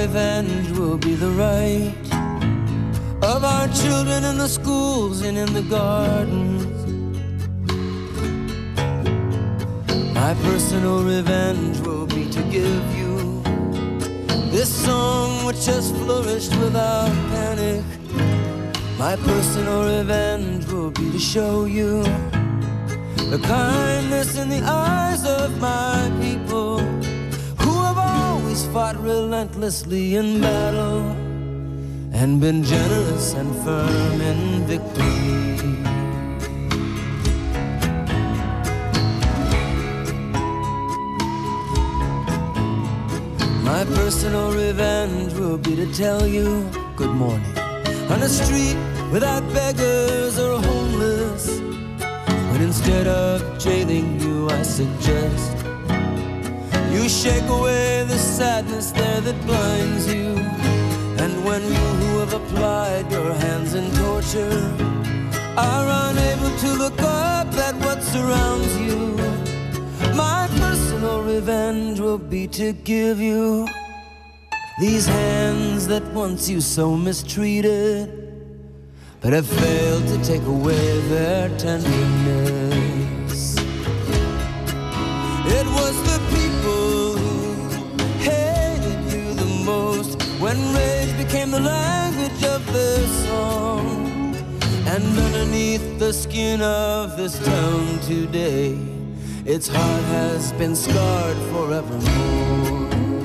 revenge will be the right of our children in the schools and in the gardens. My personal revenge will be to give you this song which has flourished without panic. My personal revenge will be to show you the kindness in the eyes of my people who have always fought relentlessly in battle and been generous and firm in victory. My personal revenge will be to tell you good morning on a street without beggars or homeless, when instead of jailing you I suggest you shake away the sadness there that blinds you. And when you who have applied your hands in torture are unable to look up at what surrounds you, my personal revenge will be to give you these hands that once you so mistreated, but have failed to take away their tenderness. It was the people who hated you the most when rage became the language of their song. And underneath the skin of this town today, its heart has been scarred forevermore.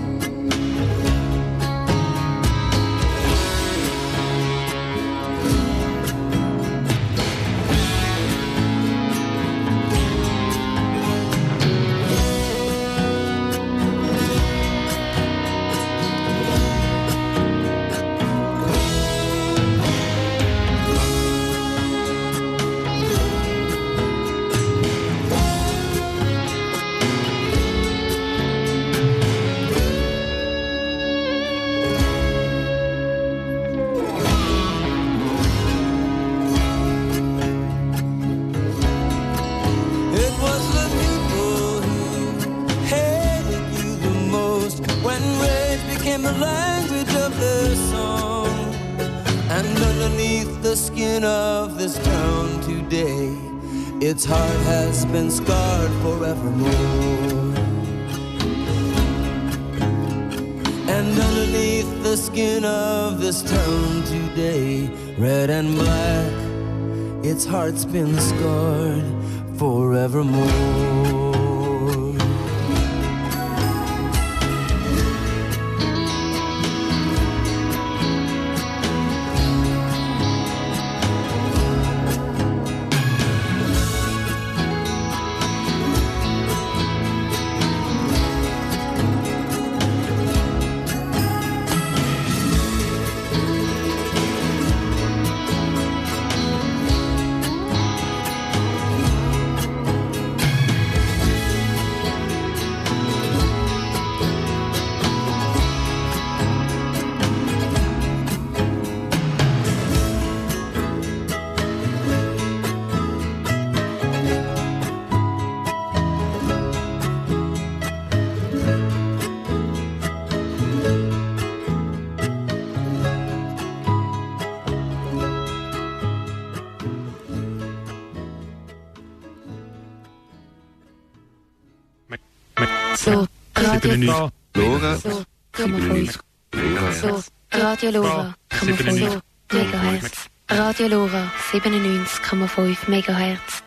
Its heart has been scarred forevermore. And underneath the skin of this town today, red and black, its heart's been scarred forevermore. Radio Lora, 97 Radio Lora, 97 MHz. Radio Lora, 97,5 MHz.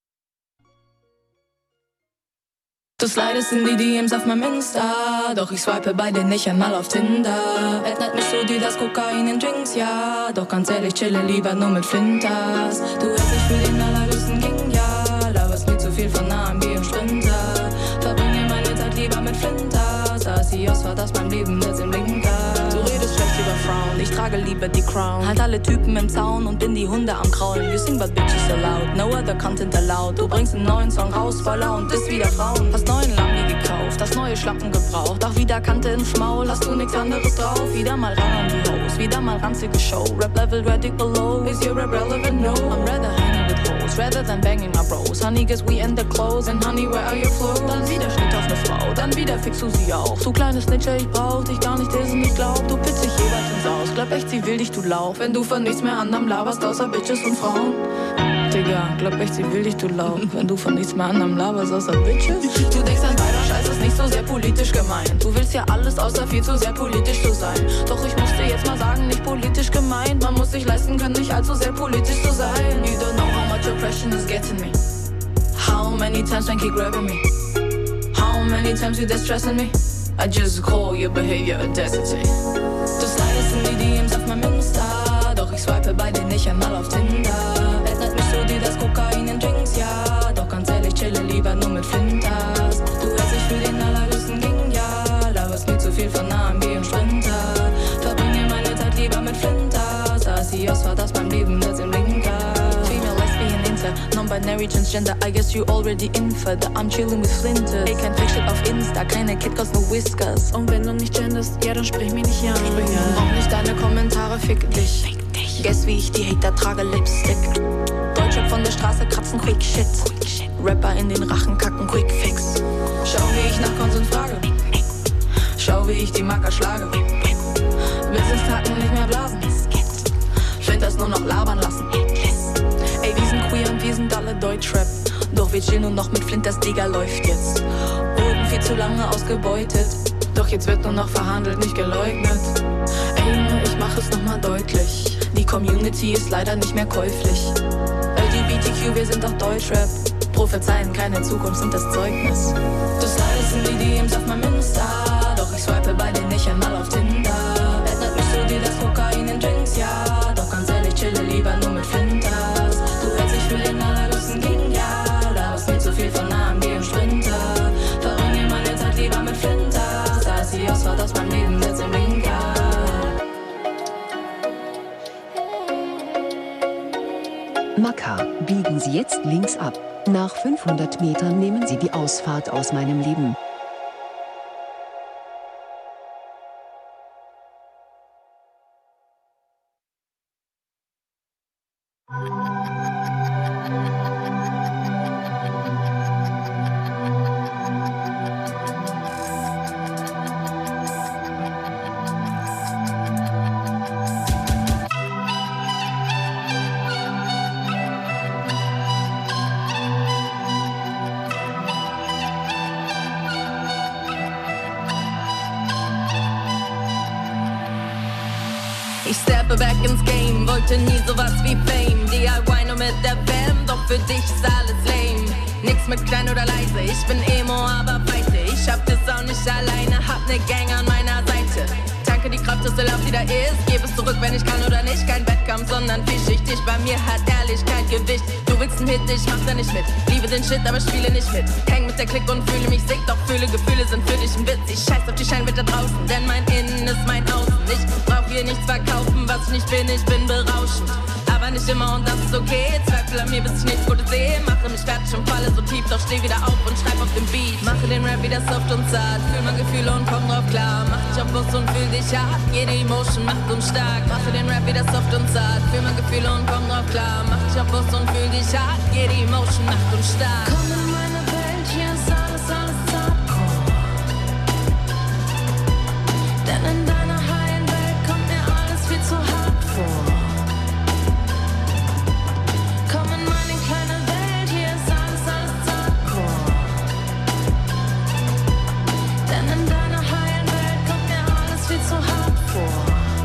Du slidest in die DMs auf meinem Insta, doch ich swipe bei dir nicht einmal auf Tinder. Ändert mich so dir das Kokain in Drinks, ja, doch ganz ehrlich, chille lieber nur mit Flinters. Du hältst dich für den allerhöchsten King, ja, laberst mir zu viel von AMG und Sprinter. Verbringe meine Zeit lieber mit Flinters, Asios war das mein Leben jetzt im Winter. Du redest schlecht über Frauen, ich trage lieber die Crown. Halt alle Typen im Zaun und bin die Hunde am Kraulen. You sing but bitches allowed, no other content allowed. Du bringst einen neuen Song raus, voller und isst wieder Frauen. Hast neuen Lambi gekauft, hast neue Schlappen gebraucht. Auch wieder Kante ins Maul, hast du nix anderes drauf. Wieder mal ran an die Hose, wieder mal ranzige Show. Rap level ready below, is your rap relevant? No, I'm rather hanging with hoes, rather than banging my bros. Honey, guess we in the clothes, and honey, where are your clothes? Dann wieder Schnitt auf ne Frau, dann wieder fixst du sie auch. Du kleines Snitcher, ich brauch dich gar nicht, dissen, ich glaub, du pitzt dich jeweils ins Haus. Glaub echt, sie will dich, du Lauf, wenn du von nichts mehr anderem laberst, außer Bitches und Frauen. Digga, glaub echt, sie will dich, du Lauf, wenn du von nichts mehr anderem laberst, außer Bitches. Du denkst an beider Scheiß ist nicht so sehr politisch gemeint. Du willst ja alles, außer viel zu sehr politisch zu sein. Doch ich muss dir jetzt mal sagen, nicht politisch gemeint. Man muss sich leisten können, nicht allzu sehr politisch zu sein. You don't know how much oppression is getting me. How many times they keep grabbing me? How many times you distressing me? I just call your behavior audacity. Du slidest in die DMs auf meinem Insta, doch ich swipe bei dir nicht einmal auf Tinder. Erinnert mich so dir das Kokain in Drinks, ja. Doch ganz ehrlich, chille lieber nur mit Flinters. Du hältst dich für den allergrößten King, ja. Laberst mir zu viel von AMG und Sprinter. Verbringe meine Zeit lieber mit Flinters. Asios war das beim Leben, das im Blinker. Female, lesbian, inter, non-binary, transgender. I guess you already inferred that I'm chilling with Flinters. Ey, kein Fake-Shit auf Insta, keine KitKats, no Whiskers. Und wenn du nicht genderst, ja, dann sprich mich nicht an. Auch nicht deine Kommentare, fick dich. Guess wie ich die Hater trage, Lipstick. Deutschrap von der Straße kratzen, quick shit. Rapper in den Rachen kacken, quick fix. Schau wie ich nach Konsum frage. Schau wie ich die Marker schlage. Business-Taten nicht mehr blasen. Find das nur noch labern lassen. Ey, wir sind queer und wir sind alle Deutschrap. Doch wir chillen nur noch mit Flinters, Digga, läuft jetzt. Wurden viel zu lange ausgebeutet. Doch jetzt wird nur noch verhandelt, nicht geleugnet. Ey Junge, ich mach es nochmal deutlich. Die Community ist leider nicht mehr käuflich. LGBTQ, wir sind doch Deutschrap. Prophezeien, keine Zukunft sind das Zeugnis. Du slidest in die DMs auf meinem Insta, doch ich swipe bei dir nicht einmal auf Tinder. Erinnert mich so dir das Kokain in Drinks, ja. Doch ganz ehrlich, chille lieber nur mit Flinters. Du hältst dich für den allergrößten King, ja. Laberst mir zu viel von AMG und Sprinter. Verbringe meine Zeit lieber mit Flinters. Asios war das beim Leben, jetzt im Blinker. Maka, biegen Sie jetzt links ab. Nach 500 Metern nehmen Sie die Ausfahrt aus meinem Leben. Ich steppe back ins Game, wollte nie sowas wie Fame. DIY nur mit der Fam, doch für dich ist alles lame. Nix mit klein oder leise, ich bin Emo, aber weite. Ich hab das auch nicht alleine, hab ne Gang an meiner Seite. Tanke die Kraft, dass der Lauf wieder ist. Gebe es zurück, wenn ich kann oder nicht. Kein Wettkampf, sondern vielschichtig. Bei mir hat Ehrlichkeit Gewicht. Du willst einen Hit, ich mach da nicht mit. Liebe den Shit, aber spiele nicht mit. Häng mit der Clique und fühle mich sick. Doch fühle, Gefühle sind für dich ein Witz. Ich scheiß auf die Scheinwelt da draußen, denn mein Innen ist mein Außen. Ich brauch hier nichts verkaufen, was ich nicht bin. Ich bin berauschend, aber nicht immer und das ist okay. Zweifel an mir, bis ich nichts Gutes sehe. Mache mich fertig und falle so tief, doch steh wieder auf und schreib auf dem Beat. Mache den Rap wieder soft und zart, fühl mein Gefühle und komm drauf klar. Mach dich auf Bus und fühl dich hart, jede Emotion macht uns stark. Mache den Rap wieder soft und zart, fühl mein Gefühle und komm drauf klar. Mach dich auf Bus und fühl dich hart, jede Emotion macht uns stark. Komm in meine Welt, hier ist alles Hardcore. Denn in deiner heilen Welt kommt mir alles viel zu hart vor. Komm in meine kleine Welt, hier ist alles Hardcore. Denn in deiner heilen Welt kommt mir alles viel zu hart vor.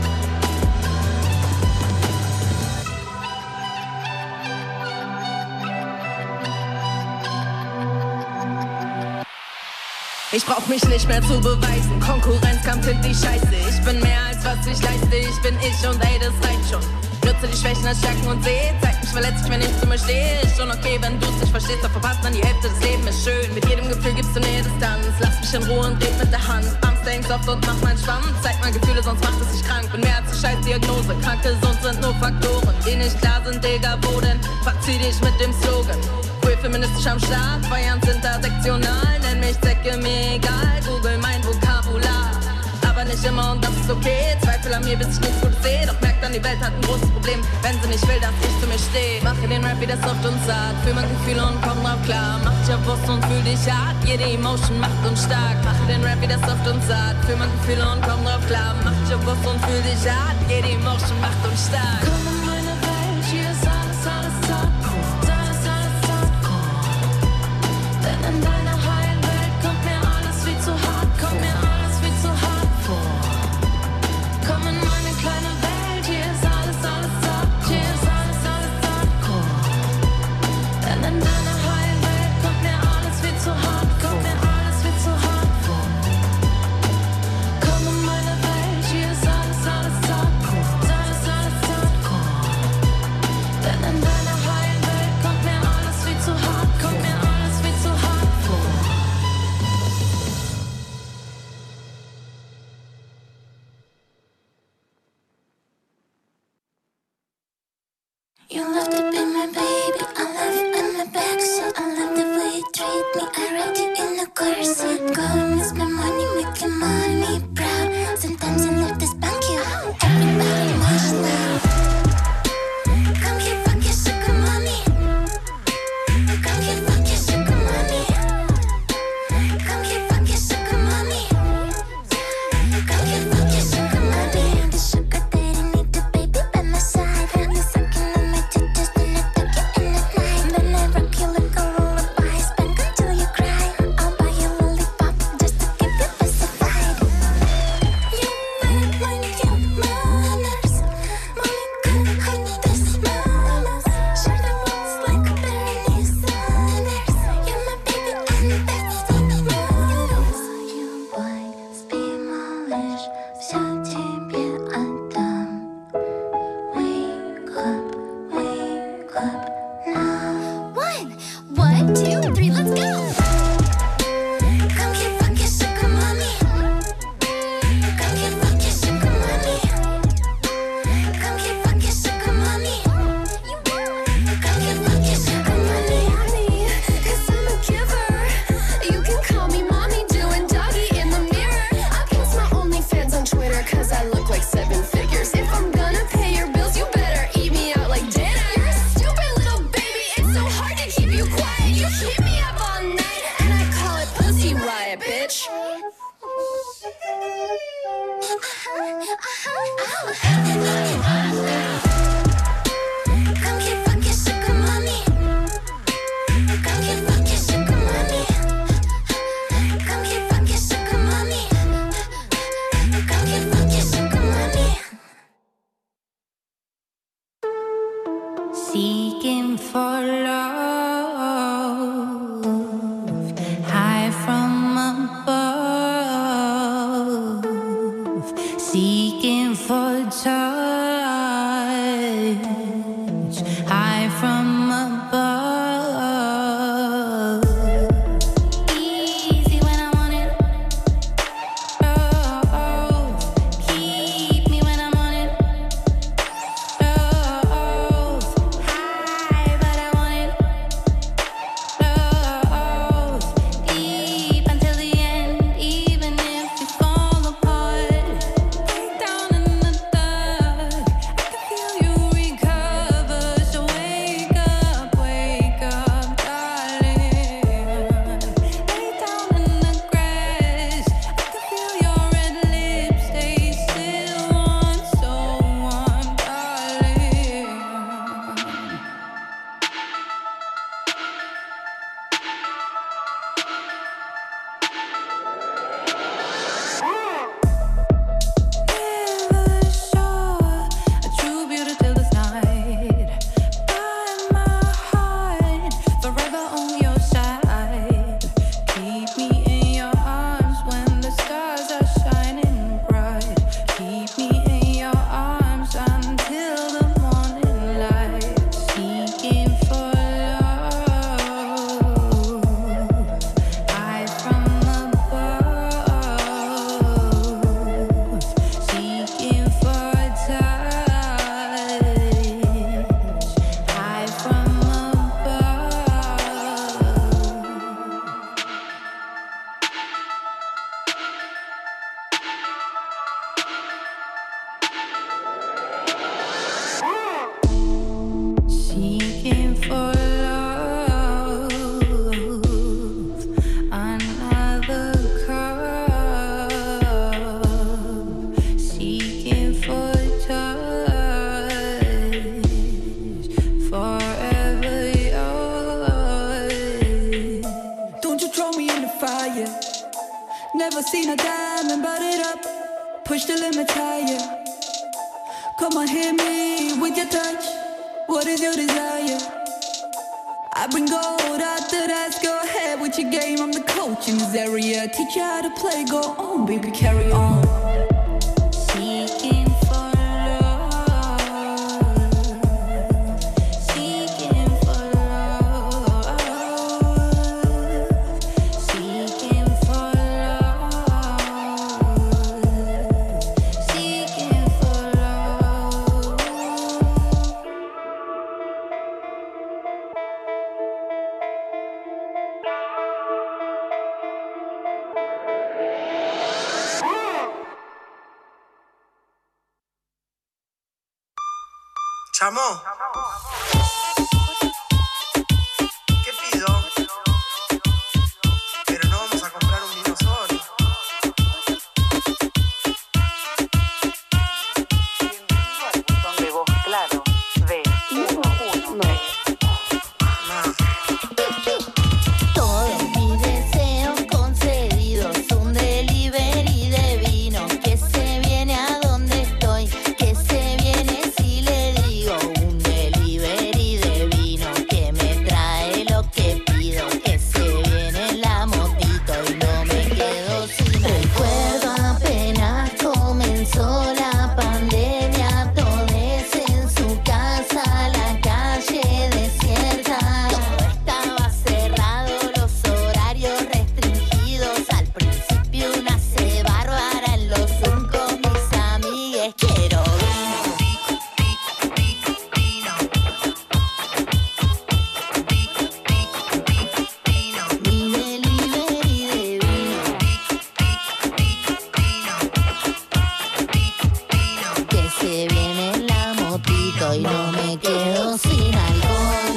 Ich brauch mich nicht mehr zu beweisen, Konkurrenzkampf find ich scheiße. Ich bin mehr als was ich leiste, ich bin ich und ey, das reicht schon. Nutze die Schwächen als Stärken und seh, zeig mich verletzlich, wenn ich zu mir stehe. Ist schon okay, wenn du's nicht verstehst, doch verpasst dann die Hälfte des Lebens ist schön. Mit jedem Gefühl gibst du Nähe, Distanz, lass mich in Ruhe und red mit der Hand. Arms denk soft und mach mein Schwamm, zeig mal Gefühle, sonst macht es dich krank. Bin mehr als die Scheißdiagnose, krank gesund sind nur Faktoren, die nicht klar sind, Digga, wo denn? Verzieh dich mit dem Slogan. Queer feministisch am Start, Feierns intersektional, nenn mich Zecke, mir egal, google mein Vokabular. Aber nicht immer und das ist okay, Zweifel an mir, bis ich nichts Gutes sehe, doch merk dann die Welt hat ein großes Problem, wenn sie nicht will, dass ich zu mir stehe. Mache den Rap wieder soft und zart, fühl mein Gefühl und komm drauf klar. Mach dich auf Brust und fühl dich hart, jede Emotion macht uns stark. Mache den Rap wieder soft und zart, fühl mein Gefühl und komm drauf klar. Mach dich auf Brust und fühl dich hart, jede Emotion macht uns stark. Komm in meine Welt, hier ist alles, alles Hardcore. Alles, alles Hardcore. Denn in deiner heilen Welt kommt mir alles viel zu hart, kommt mir alles viel zu hart vor. Komm in meine kleine Welt, hier ist alles, alles hart, hier ist alles, alles Hardcore. Denn in deiner heilen Welt kommt mir alles viel zu hart, kommt mir alles viel zu hart vor. Komm in meine Welt, hier ist alles, alles Hardcore. Alles, alles Hardcore. Denn in deiner heilen Welt kommt mir alles viel zu hart, kommt mir alles viel zu hart vor. You love to be my baby, I love you in the backseat. I love the way you treat me, I ride you in the car seat. Go and miss my money, make your mommy proud. Sometimes you leave this bank, you everybody wants now. Come here, fuck your sugar mommy. Come here, fuck your sugar mommy. Come here, fuck your sugar mommy. Come here, fuck your sugar mommy. The sugar daddy need the baby by my side. I'm the sucking on my titties, then I tuck you in at night. Then I rock you like a lullaby, spank until you cry. I'll buy you a lollipop just to keep you pacified. You better mind your manners. Mommy couldn't hide this manners. Sure that looks like Bernie Sanders. You're my baby and that's what matters. You boy, speak English. Все тебе отдам. Wake up now. 1, 2, 3, let's go. Come here, fuck your sugar mommy. Come here, fuck your sugar mommy. Come here, fuck your sugar mommy. Come here, fuck your sugar mommy. 'Cause I'm a giver. You can call me mommy, doing doggy in the mirror. I post my OnlyFans on Twitter 'cause I look like 7 figures. If I'm gonna pay your bills, you better eat me out like dinner. You're a stupid little baby, it's so hard to keep you quiet. You keep me up all night, and I call it pussy riot, bitch. Come here, fuck your sugar mommy. Come here, fuck your sugar mommy. Come here, fuck your sugar mommy. Come here, fuck your sugar mommy. Seeking for love, high from above, seeking for touch, high from above. Easy when I want it, love. Keep me when I'm on it, love. High but I want it, love. Deep until the end, even if we fall apart. Break down in the dust. never seen a diamond, but it up. Push the limit higher. Come on, hit me with your touch. What is your desire? I bring gold out the dust. Go ahead with your game. I'm the coach in this area. Teach you how to play. Go on, baby, carry on. Seeking for love. Seeking for love. Seeking for love. Seeking for love. Chamo, ¿qué pido? Pero no vamos a comprar un vino solo. Bienvenido al buzón de voz claro de 113. Todos mis deseos concedidos, un delivery de vino que se viene a donde estoy, que se viene si le digo un delivery de vino que me trae lo que pido, que se viene la motito y no me quedo sin recuerdo. Apenas comenzó la pandemia, todos en su casa, la calle desierta. Todo estaba cerrado, los horarios restringidos. Al principio una se bárbara en los Zoom con mis amigues. Quiero vino. Mi delivery de vino. Que se viene la motito y no me quedo sin alcohol.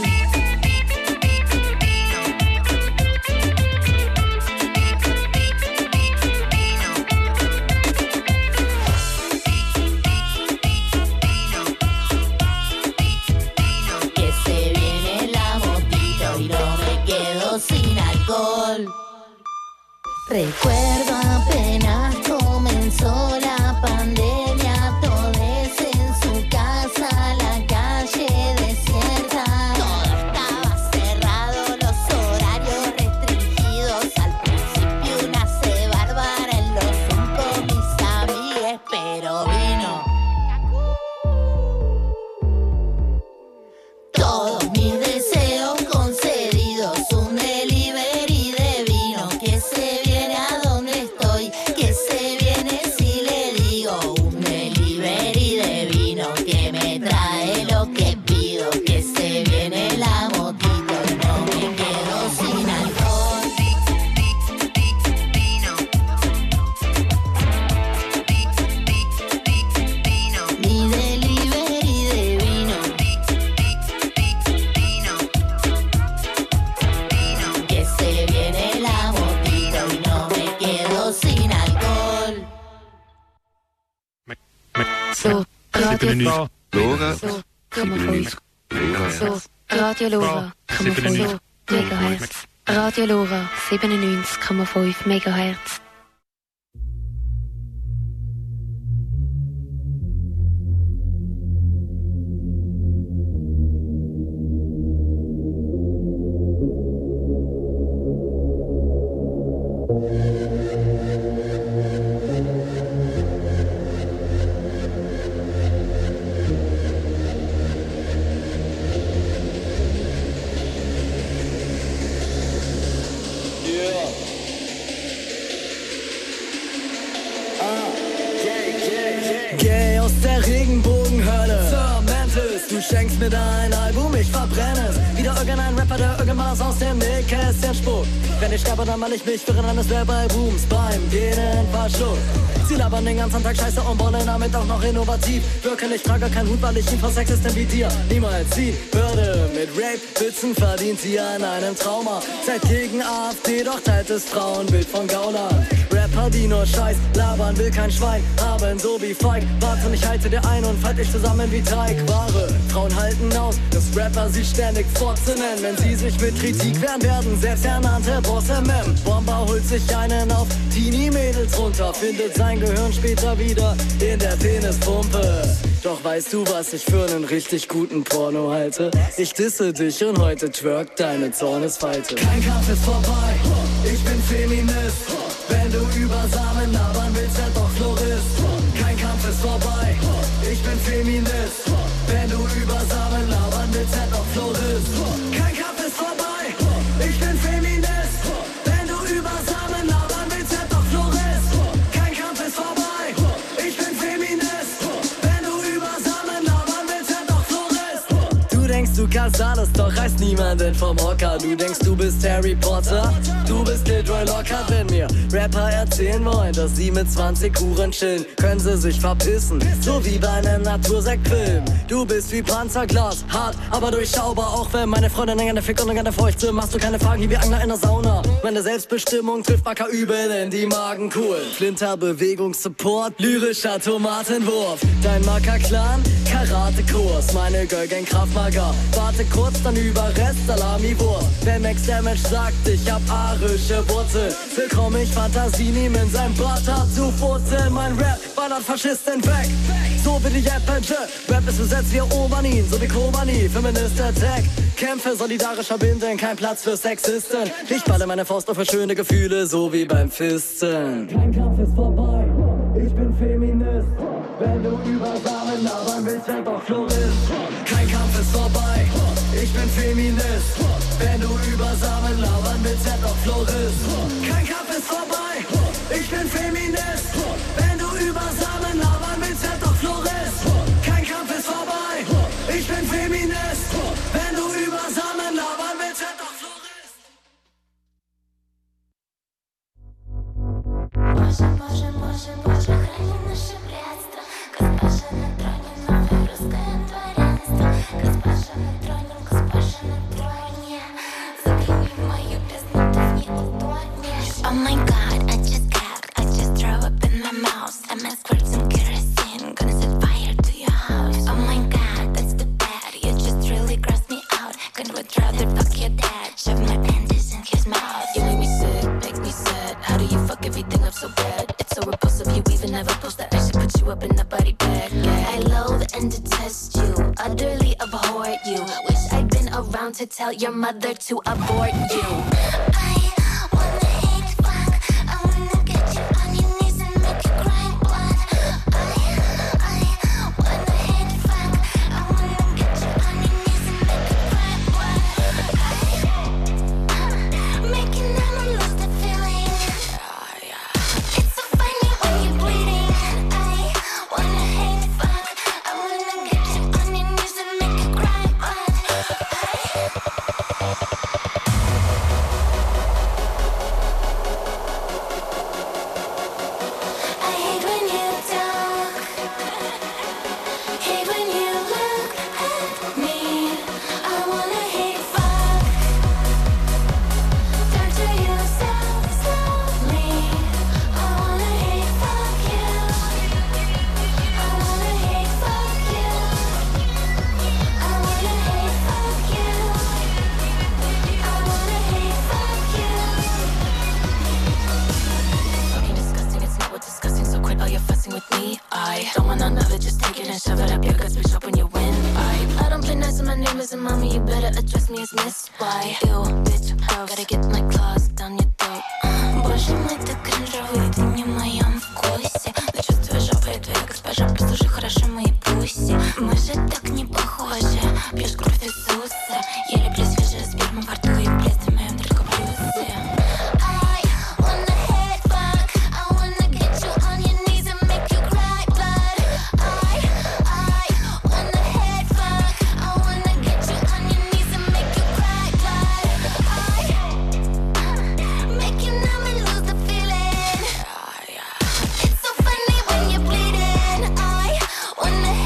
Que se viene la motito y no me quedo sin alcohol. Recuerdo apenas comenzó la pandemia, todos en su casa, la calle desierta. Todo estaba cerrado, los horarios restringidos. Al principio una se bárbara en los Zoom con mis amigues, pero vino. Todos mis deseos concedidos, un delivery de vino que se viene a donde estoy, que se viene si le digo un delivery de vino que me trae lo que pido, que se viene la motito y no me quedo sin alcohol. Mi delivery de vino. Que se viene la motito y no me quedo sin alcohol. Så, Radio Lora. Så, Radio Lora, 5 Megahertz. Radio Lora, 97,5 Megahertz. Geh aus der Regenbogenhölle. Sir Mantis, du schenkst mir dein Album, ich verbrenne es. Wieder irgendein Rapper, der irgendwas aus dem Nähkästchen spuckt. Wenn ich sterbe, dann mal ich mich für an, es wär bei Booms beim Genen verschluckt. Sie labern den ganzen Tag Scheiße und wollen damit auch noch innovativ wirken. Ich trage keinen Hut, weil ich ihn vor Sexisten wie dir niemals sie würde. Mit Rape-Witzen verdient sie an einem Trauma. Seid gegen AfD, doch teilt das Frauenbild von Gaulern. Rap Rapper, die nur Scheiß labern, will kein Schwein haben, so wie Feig. Warte, ich halte dir ein und falte dich zusammen wie Teig. Wahre Frauen halten aus, dass Rapper sie ständig Fotze nennen. Wenn sie sich mit Kritik wehren, werden selbsternannte Bosse Mem. Bomber holt sich einen auf, Teenie-Mädels runter, findet sein Gehirn später wieder in der Penispumpe. Doch weißt du, was ich für einen richtig guten Porno halte? Ich disse dich und heute twerkt deine Zornesfalte. Kein Kampf ist vorbei, ich bin Feminist. Wenn du über Samen labern willst, werd doch Florist. Kein Kampf ist vorbei, ich bin Feminist. Wenn du über Samen labern willst, werd doch Florist. Kein Kampf ist vorbei, ich bin Feminist. Wenn du über Samen labern willst, werd doch Florist. Kein Kampf ist vorbei, ich bin Feminist. Wenn du über Samen labern willst, werd doch Florist. Du denkst, du kannst alles, doch reißt niemanden vom Hocker. Du denkst, du bist Harry Potter, du bist Gilroy Lockhart. Wenn mir Rapper erzählen wollen, dass sie mit 20 Huren chillen, können sie sich verpissen, so wie bei einem Natursektfilm. Du bist wie Panzerglas, hart, aber durchschaubar. Auch wenn meine Freundin gerne fickt und gerne feucht sind, machst du keine Fragen wie Angler in der Sauna. Meine Selbstbestimmung trifft Backer übel in die Magenkuhl. Flinter Bewegungssupport, lyrischer Tomatenwurf. Dein Macker-Clan, Karate-Kurs. Meine Girl-Gang Krav Maga. Warte kurz, dann Überrest, Salami-Wurst. Wer Max Damage sagt, ich hab arische Wurzeln, willkommen, ich Fantasie nehmen in seinem Bart hat zu furzeln. Mein Rap ballert Faschisten weg, so wie die Appage. Rap ist besetzt wie Obernin, so wie Kobani. Feminist Attack, Kämpfe solidarisch verbinden, kein Platz für Sexisten. Ich balle meine Faust auf für schöne Gefühle, so wie beim Fisten. Kein Kampf ist vorbei, ich bin Feminist. Wenn du über Samen labern willst, werd doch Florist. Kein Kampf ist vorbei, ich bin Feminist. Wenn du über Samen labern willst, werd doch Florist. Kein Kampf ist vorbei, ich bin Feminist. Wenn du über Samen labern willst, werd doch Florist. Kein Kampf ist vorbei, ich bin Feminist. Wenn du über Samen labern willst, werd doch Florist. Боже, Боже, Боже, Боже, храни наше братство. Госпожа на троне, новое русское дворянство. Госпожа на троне, госпожа на троне. Загляни в мою бездну, ты в ней утонешь. Oh my God, I just throw up in my mouth. I'm gonna squirt some kerosene, gonna set fire to your house. Oh my God, that's the bad. You just really grossed me out. Gonna would rather fuck your dad, shove my panties in his mouth. You make me sick, make me sad. How do you fuck everything up so bad? It's so repulsive, you even have a post that I should put you up in the body bag. Yeah. I loathe and detest you, utterly abhor you. Wish I'd been around to tell your mother to abort you. I wanna hate fuck, I wanna get you on your knees and make you cry blood. I wanna hate fuck, I wanna get you on your knees and make you cry blood. Making them lose the feeling. It's so funny when you're bleeding. I wanna hate fuck, I wanna get you on your knees and make you cry blood. I hate when you talk, hate when you look at me. I wanna hate fuck, torture you so slowly. I wanna hate fuck you, I wanna hate fuck you, I wanna hate fuck you, I wanna hate fuck you. Fucking disgusting, it's not what disgusting, so quit all your fussing with me. I don't want none of it, just take it and shove it up your guts, bitch, up when you win. I don't play nice and my name isn't mommy, you better address me as Miss. Why? Ew, bitch, gross. Gotta get my claws down your throat. Боже мой, ты кринжовый, ты не в моем вкусе. Но чувствую жопой, твоя госпожа, послушай хорошо мои пуси. Мы же так не похожи, пьешь кровь Иисуса. Я люблю свежую сперму во рту и в блеске моем только плюсы. I wanna hate fuck, I wanna get you on your knees and make you cry blood. I wanna hate fuck, I wanna get you on your knees and make you cry blood. Making them lose the feeling. It's so funny when you're bleeding. I wanna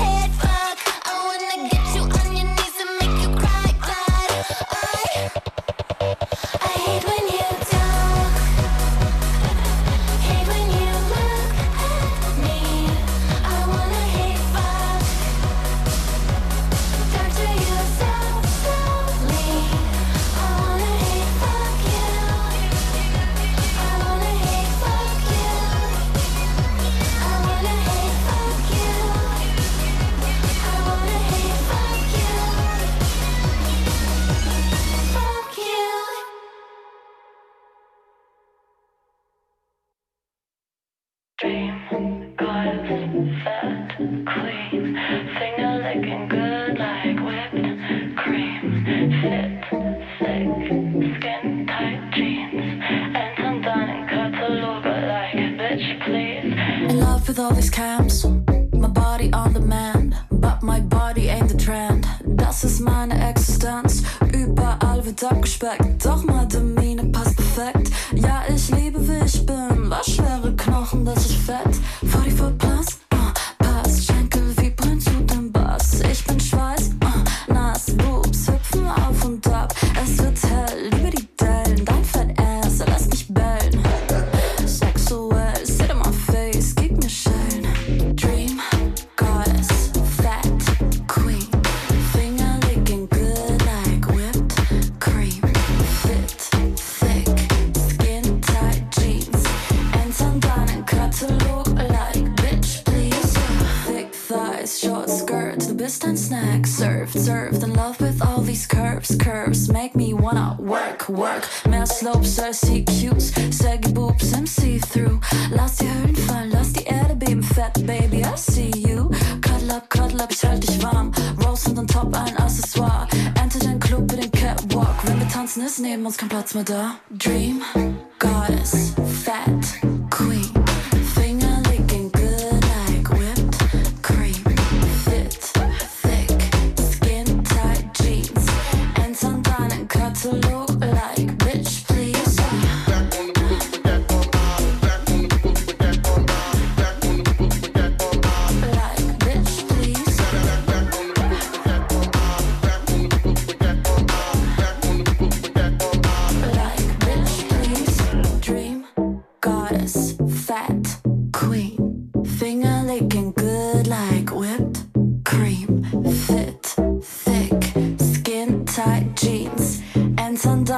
all these camps. My body on demand, but my body ain't the trend. Das ist meine Existenz, überall wird abgespeckt. Doch Madamine passt perfekt. Ja, ich liebe wie ich bin, was schwere Knochen, das ist fett. 44 plus, passt, Schenkel vibrieren zu dem Bass. Ich bin Schweiß, nass, Boobs hüpfen auf und ab. Es wird hell über die Dellen, dein Fett-Ass, lass mich bellen. Sexuell, sit on my face, gib mir Schellen. Dream, Goddess, Fat, Queen. Finger licking good like whipped cream. Fit, thick, skin tight jeans. Entern deinen Katalog like bitch please. Thick thighs, short skirt, du bist ein Snack. Served in love with all these curves make me wanna work. Mehr Slopes als CQs, saggy boobs im See-Through. Lass die Höhlen fallen, lass die Erde beben, fat baby, I see you. Cuddle up, ich halt dich warm. Rose und on top ein Accessoire. Enter den Club mit dem Catwalk. Wenn wir tanzen, ist neben uns kein Platz mehr da. Dream, Goddess, Fat, Queen. Finger licking good like whipped cream. Fit, thick, skin tight jeans. Entern deinen Katalog like bitch please. Like bitch please. Like bitch please. Dream, Goddess, Fat, Queen. Finger licking good like whipped cream. Fit, thick, skin tight jeans. Entern